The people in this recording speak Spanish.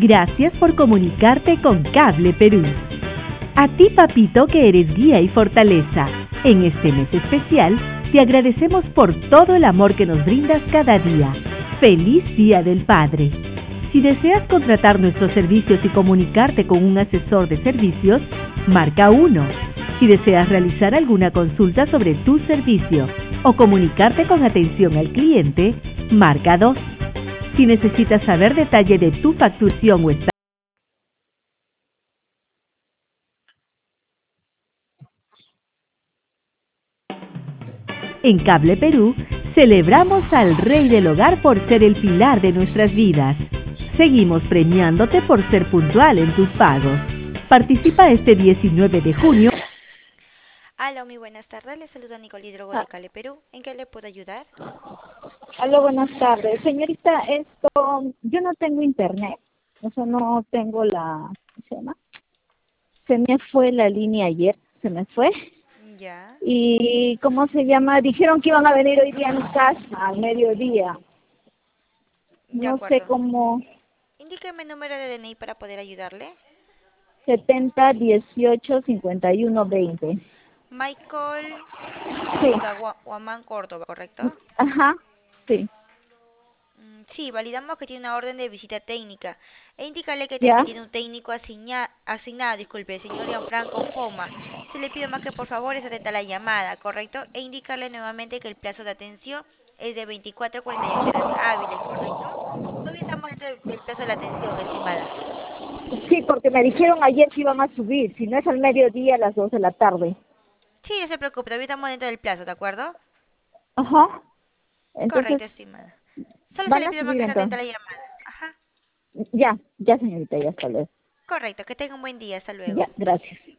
Gracias por comunicarte con Cable Perú. A ti, papito, que eres guía y fortaleza. En este mes especial, te agradecemos por todo el amor que nos brindas cada día. ¡Feliz Día del Padre! Si deseas contratar nuestros servicios y comunicarte con un asesor de servicios, marca 1. Si deseas realizar alguna consulta sobre tu servicio o comunicarte con atención al cliente, marca 2. Si necesitas saber detalle de tu facturación o estado. En Cable Perú, celebramos al Rey del Hogar por ser el pilar de nuestras vidas. Seguimos premiándote por ser puntual en tus pagos. Participa este 19 de junio. Hola, muy buenas tardes. Le saluda Nicole Hidrogo de Ah, Cale Perú. ¿En qué le puedo ayudar? Aló, buenas tardes. Señorita, yo no tengo internet, o sea, no tengo ¿cómo se llama? Se me fue la línea ayer, se me fue. Ya, Y, ¿cómo se llama? Dijeron que iban a venir hoy día a mi casa, al mediodía. de No sé acuerdo. cómo, Indíqueme el número de DNI para poder ayudarle. 70 18 51 20. Michael Sí, Guamán Córdoba, ¿correcto? ajá, sí, Sí, validamos que tiene una orden de visita técnica. E indicarle que también ya. tiene un técnico asignado, disculpe, el señor Gianfranco Coma. Se le pide más que por favor es atenta a la llamada, ¿correcto? E indicarle nuevamente que el plazo de atención es de 24 a 48 horas hábiles, ¿correcto? Todavía estamos dentro del plazo de la atención, estimada. Sí, porque me dijeron ayer que iban a subir, si no es al mediodía, a las 2 de la tarde. Sí, no se preocupe, todavía estamos dentro del plazo, ¿de acuerdo? Ajá, entonces, Correcto, estimada. Solo se van le a pide más subir que se atenta a entonces. la llamada. Ajá. Ya, ya señorita, ya está. Correcto, que tenga un buen día, hasta luego. Ya, gracias.